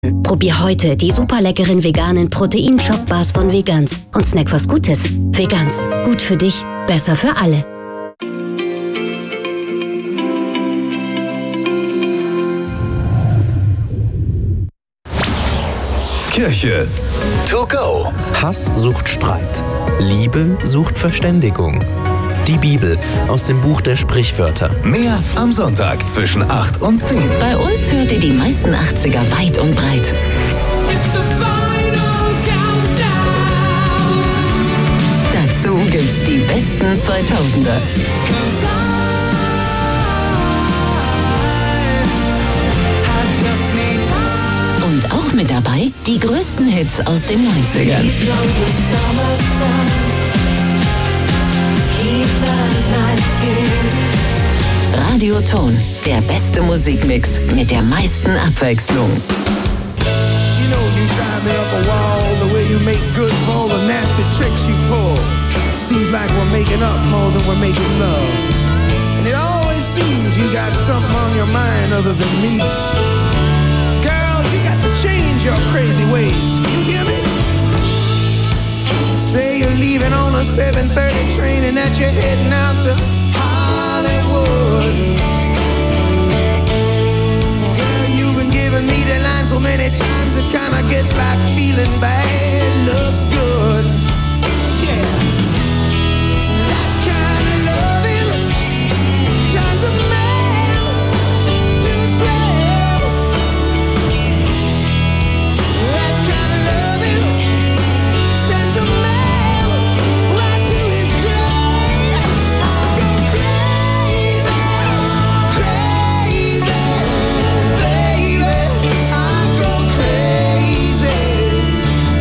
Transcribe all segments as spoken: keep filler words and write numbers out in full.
Probier heute die super leckeren veganen Protein-Schock-Bars von Vegans und snack was Gutes. Vegans. Gut für dich, besser für alle. Kirche to go. Hass sucht Streit. Liebe sucht Verständigung. Die Bibel aus dem Buch der Sprichwörter. Mehr am Sonntag zwischen acht und zehn. Bei uns hört ihr die meisten achtziger weit und breit. Dazu gibt's die besten zweitausender. Und auch mit dabei die größten Hits aus den neunzigern. Radioton, der beste Musikmix mit der meisten Abwechslung. You know you drive me up a wall, the way you make good for all the nasty tricks you pull. Seems like we're making up more than we're making love. And it always seems you got something on your mind other than me. Girl, you got to change your crazy ways, you hear me? Say you're leaving on a seven thirty train and that you're heading out to Hollywood. Girl, you've been giving me the line so many times it kinda gets like feeling bad looks good. Yeah. That kind of loving turns a man to slave. That kind of loving sends a man right to his grave. I go crazy, crazy, baby. I go crazy.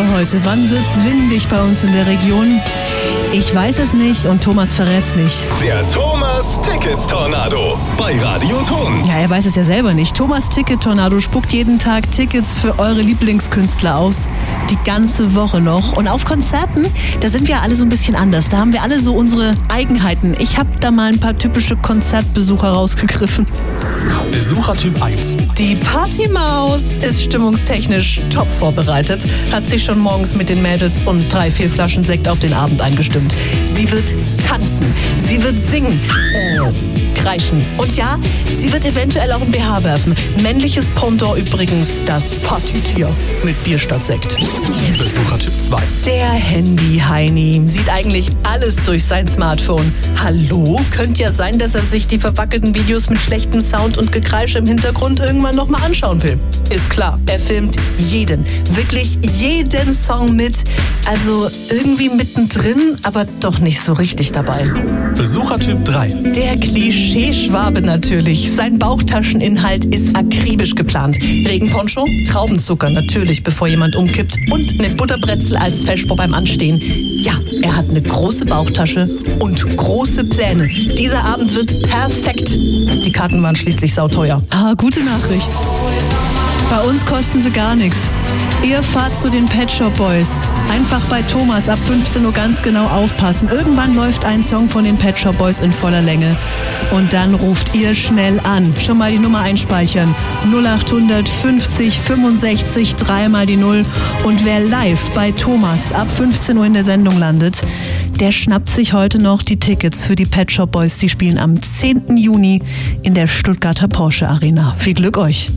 heute? Wann wird's windig bei uns in der Region? Ich weiß es nicht und Thomas verrät's nicht. Der Thomas Ticket Tornado bei Radio Ton. Ja, er weiß es ja selber nicht. Thomas Ticket Tornado spuckt jeden Tag Tickets für eure Lieblingskünstler aus. Die ganze Woche noch. Und auf Konzerten, da sind wir alle so ein bisschen anders. Da haben wir alle so unsere Eigenheiten. Ich habe da mal ein paar typische Konzertbesucher rausgegriffen. Besuchertyp eins. Die Partymaus ist stimmungstechnisch top vorbereitet. Hat sich schon morgens mit den Mädels und drei, vier Flaschen Sekt auf den Abend eingestimmt. Sie wird tanzen, sie wird singen, äh, kreischen. Und ja, sie wird eventuell auch ein B H werfen. Männliches Pendant übrigens, das Partytier mit Bier statt Sekt. Besuchertyp zwei. Der Handy-Heini sieht eigentlich alles durch sein Smartphone. Hallo? Könnte ja sein, dass er sich die verwackelten Videos mit schlechtem Sound und Gekreisch im Hintergrund irgendwann nochmal anschauen will. Ist klar, er filmt jeden, wirklich jeden Song mit. Also irgendwie mittendrin, aber doch nicht so richtig dabei. Besuchertyp drei. Der Klischee-Schwabe natürlich. Sein Bauchtascheninhalt ist akribisch geplant. Regenponcho, Traubenzucker natürlich, bevor jemand umkippt und eine Butterbrezel als Feschbo beim Anstehen. Ja, er hat eine große Bauchtasche und große Pläne. Dieser Abend wird perfekt. Die Karten waren schließlich sauteuer. Ah, gute Nachricht. Bei uns kosten sie gar nichts. Ihr fahrt zu den Pet Shop Boys. Einfach bei Thomas ab fünfzehn Uhr ganz genau aufpassen. Irgendwann läuft ein Song von den Pet Shop Boys in voller Länge. Und dann ruft ihr schnell an. Schon mal die Nummer einspeichern. null acht fünfzig fünfundsechzig, dreimal die Null. Und wer live bei Thomas ab fünfzehn Uhr in der Sendung landet, der schnappt sich heute noch die Tickets für die Pet Shop Boys. Die spielen am zehnten Juni in der Stuttgarter Porsche Arena. Viel Glück euch!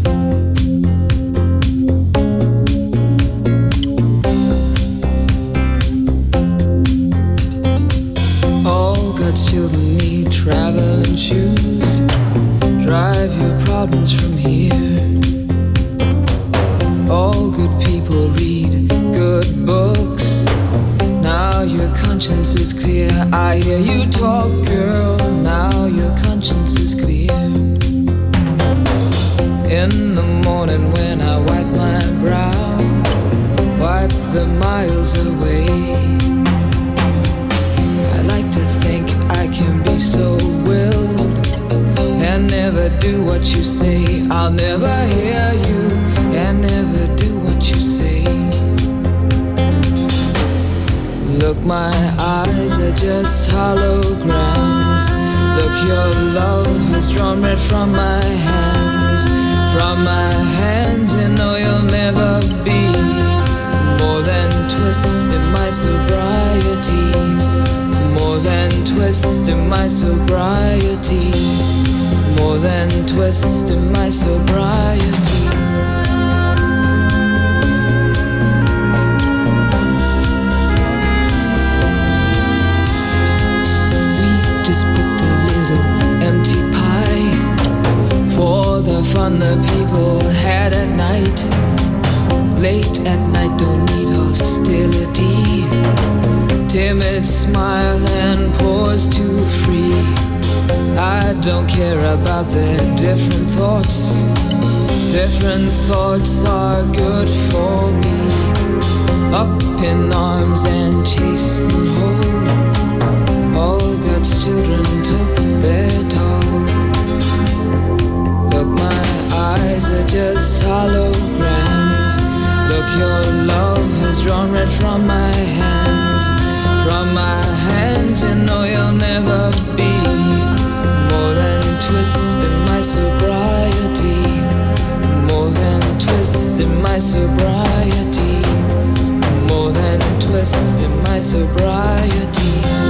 Children need traveling shoes. Drive your problems from here. All good people read good books. Now your conscience is clear. I hear you talk, girl. Now your conscience is clear. In the morning when I wipe my brow, wipe the miles away. I like to think I can be so willed and never do what you say. I'll never hear you and never do what you say. Look, my eyes are just holograms. Look, your love has drawn red from my hands. From my hands, you know you'll never be more than twist in my sobriety. More than twist in my sobriety. More than twist in my sobriety. We just picked a little empty pie for the fun the people had at night. Late at night, don't need hostility. Timid smile and pause too free. I don't care about their different thoughts. Different thoughts are good for me. Up in arms and chased and whole. All God's children took their toll. Look, my eyes are just holograms. Look, your love has drawn red from my hands. From my hands, you know you'll never be more than twist in my sobriety. More than twist in my sobriety. More than twist in my sobriety.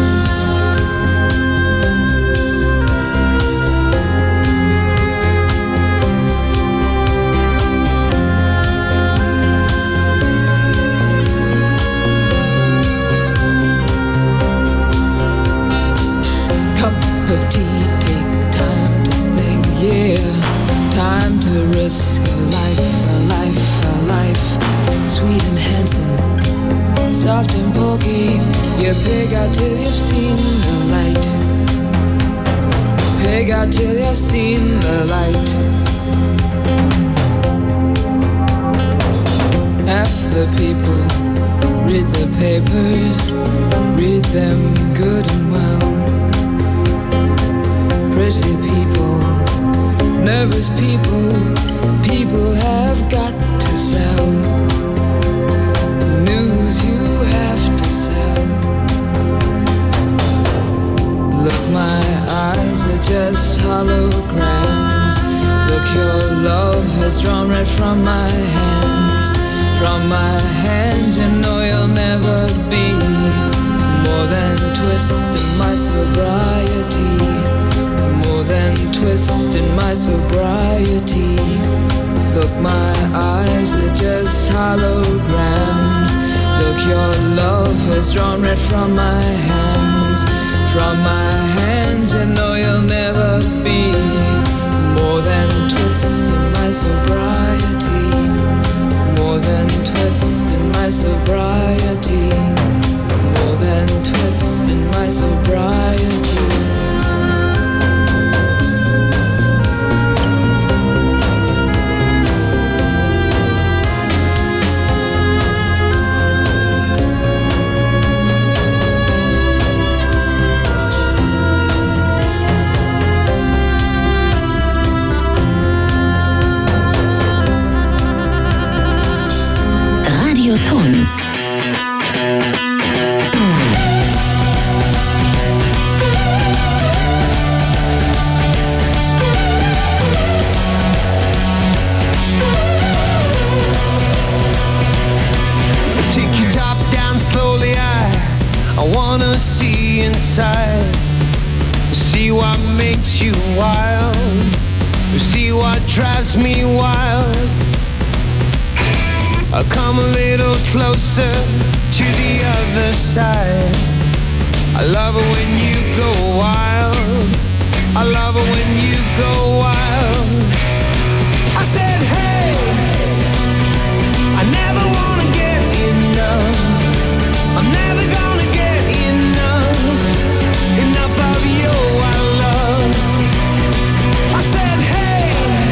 Of tea, take time to think, yeah. Time to risk a life, a life, a life. Sweet and handsome, soft and pokey. You pig out till you've seen the light. Pig out till you've seen the light. Half the people read the papers, read them good and well. Pretty people, nervous people, people have got to sell. News you have to sell. Look, my eyes are just holograms. Look, your love has drawn red from my hands. From my hands, you know you'll never be more than twist in my sobriety. More than twist in my sobriety. Look, my eyes are just holograms. Look, your love has drawn red from my hands. From my hands, you know you'll never be more than twist in my sobriety. More than twist in my sobriety. More than twist in my sobriety. Radioton. Take your top down slowly, I, I wanna see inside. See what makes you wild. See what drives me wild. I'll come a little closer to the other side. I love it when you go wild. I love it when you go wild. I said, hey, I never wanna get enough. I'm never gonna get enough. Enough of your love. I said, hey,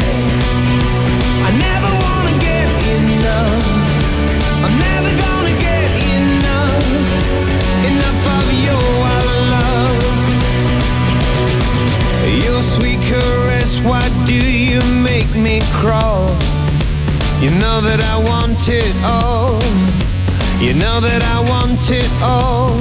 I never wanna get enough. I'm never gonna get enough. Enough of your love. Your sweet caress, why do you make me crawl? You know that I want it all. You know that I want it all.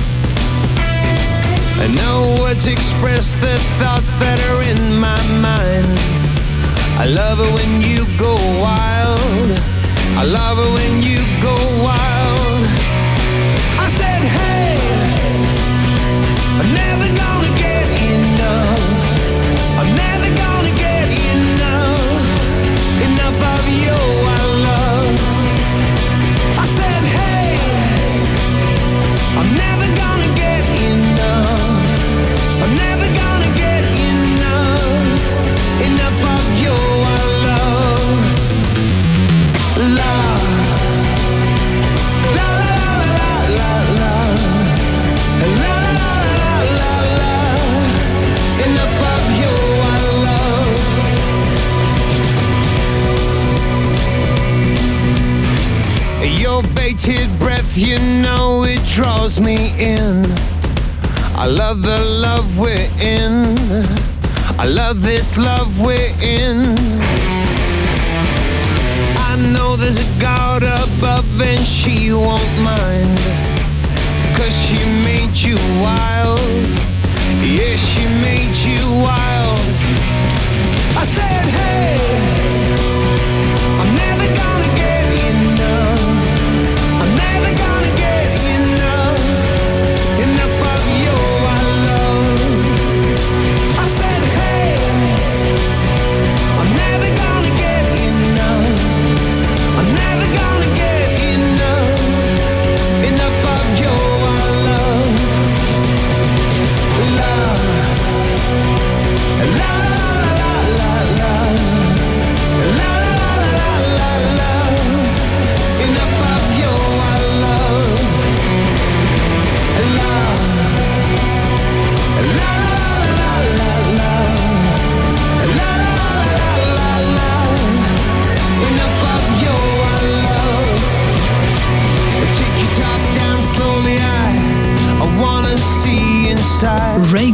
And no words express the thoughts that are in my mind. I love it when you go wild. I love it when you go wild. I said, hey, I'm never gonna get enough. I'm never gonna get enough. Enough of your love. I said, hey, I'm never gonna get enough. I'm never gonna get enough. Enough of your love. Love. La la la la la. La la la la la. Enough of your love. Your bated breath, you know it draws me in. I love the love we're in. I love this love we're in. I know there's a God above and she won't mind, 'cause she made you wild. Yeah, she made you wild. I said, hey, I'm never gonna get enough. I'm never gonna get enough. Enough of your love. I said, hey, I'm never gonna get enough. I'm never gonna get enough. Enough of your love. Love.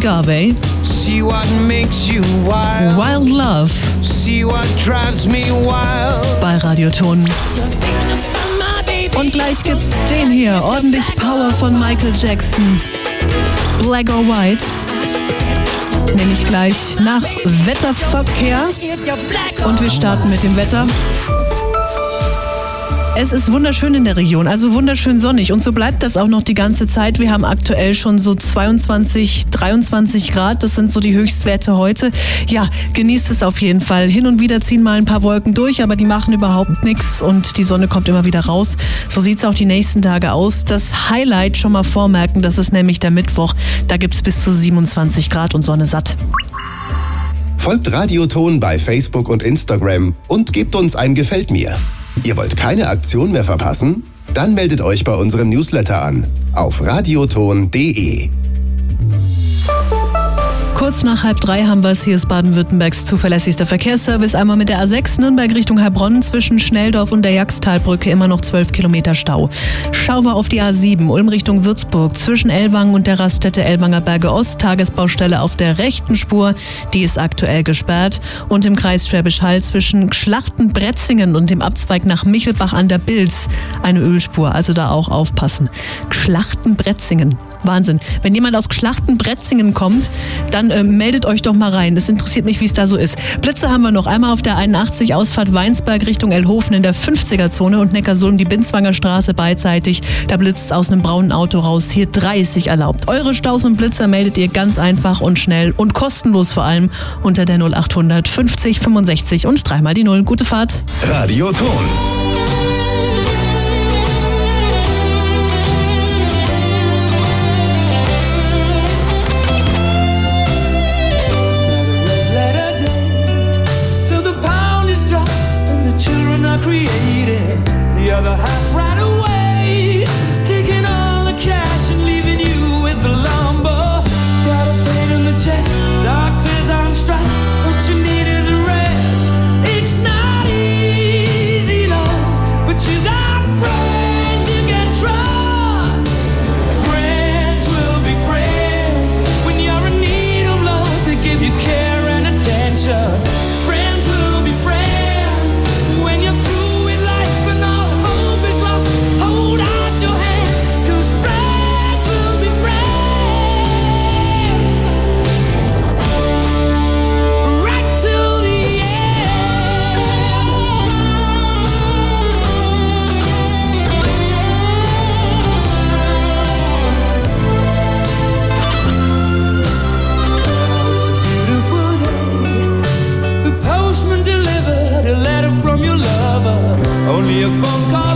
Garvey. See what makes you wild. Wild Love. See what drives me wild. Bei Radioton. Und gleich gibt's den hier. Ordentlich Power von Michael Jackson. Black or White. Nehme ich gleich nach Wetterverkehr. Und wir starten mit dem Wetter. Es ist wunderschön in der Region, also wunderschön sonnig und so bleibt das auch noch die ganze Zeit. Wir haben aktuell schon so zweiundzwanzig, dreiundzwanzig Grad, das sind so die Höchstwerte heute. Ja, genießt es auf jeden Fall. Hin und wieder ziehen mal ein paar Wolken durch, aber die machen überhaupt nichts und die Sonne kommt immer wieder raus. So sieht es auch die nächsten Tage aus. Das Highlight schon mal vormerken, das ist nämlich der Mittwoch. Da gibt es bis zu siebenundzwanzig Grad und Sonne satt. Folgt Radioton bei Facebook und Instagram und gebt uns ein Gefällt mir. Ihr wollt keine Aktion mehr verpassen? Dann meldet euch bei unserem Newsletter an auf radioton punkt de. Kurz nach halb drei haben wir es. Hier ist Baden-Württembergs zuverlässigster Verkehrsservice. Einmal mit der A sechs Nürnberg Richtung Heilbronn zwischen Schnelldorf und der Jagstalbrücke immer noch zwölf Kilometer Stau. Schauer auf die A sieben Ulm Richtung Würzburg zwischen Ellwangen und der Raststätte Ellwanger Berge Ost. Tagesbaustelle auf der rechten Spur, die ist aktuell gesperrt. Und im Kreis Schwäbisch Hall zwischen Schlachten-Bretzingen und dem Abzweig nach Michelbach an der Bilz eine Ölspur. Also da auch aufpassen. Schlachten-Bretzingen. Wahnsinn. Wenn jemand aus Schlachten-Bretzingen kommt, dann äh, meldet euch doch mal rein. Das interessiert mich, wie es da so ist. Blitze haben wir noch. Einmal auf der einundachtzig Ausfahrt Weinsberg Richtung Elhofen in der fünfziger-Zone und Neckarsulm die Binswanger Straße beidseitig. Da blitzt aus einem braunen Auto raus. Hier dreißig erlaubt. Eure Staus und Blitzer meldet ihr ganz einfach und schnell und kostenlos vor allem unter der null achthundert fünfzig fünfundsechzig und dreimal die Null. Gute Fahrt. Radioton. Created the other half right away, taking all the cash and leaving you with the lumber. Got a pain in the chest, doctors on strike. What you need is a rest. It's not easy, love, but you got friends you can trust. Friends will be friends when you're in need of love. They give you care and attention. Friends will be friends when you're through with life and all hope is lost. Hold out your hand, 'cause friends will be friends right till the end. It's a beautiful day. The postman delivered a letter from your lover. Only a phone call